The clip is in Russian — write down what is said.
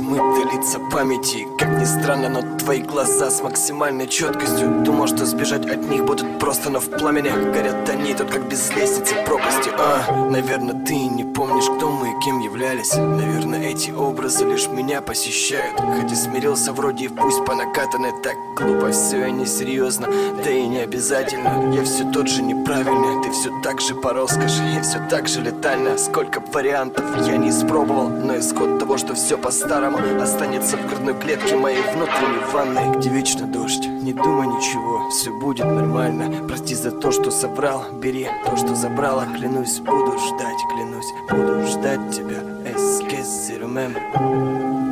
размыты лица памяти. Как ни странно, но твои глаза с максимальной четкостью. Думал, что сбежать от них будут просто, но в пламени горят они тут как без лестницы пропасти. Наверное, ты не помнишь, кто мы и кем являлись. Наверное, эти образы лишь меня посещают. Хотя смирился вроде и пусть по накатанной. Так глупо все и несерьезно, да и не обязательно. Я все тот же неправильный, ты все так же по роскоши, и все так же летально. Сколько вариантов я не испробовал, но исход того, что все по-старому останется в грудной клетке моей внутренней ванной, где вечно дождь. Не думай ничего, все будет нормально. Прости за то, что соврал, бери то, что забрала. Клянусь, буду ждать, клянусь, буду ждать тебя. Esquece, remember.